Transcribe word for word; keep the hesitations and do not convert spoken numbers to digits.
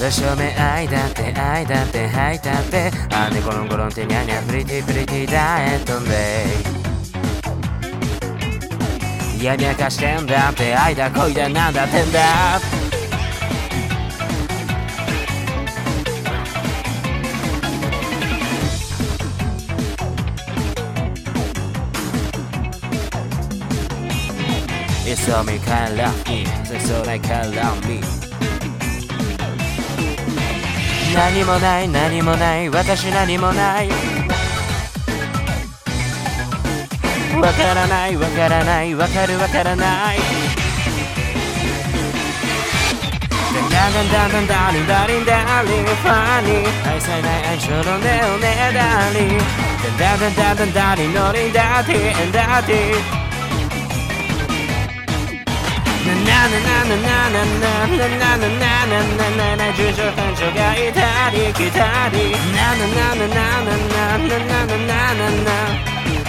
正面愛だって愛だってはいだってあんでゴロンゴロンってニャニャプリティプリティダイエットンデイやみやかしてんだって愛だ恋だなんだってんだいっそ見からにそそないからみ何もない何もない私何もないわからないわからないわかるわからないダンダンダンダンダリンダリンダリンファニー愛さない愛情のねおねだりダンダンダンダンダリンノリンダティエンダティななななななななななななな重症患者がいたり来たりなななななななななななな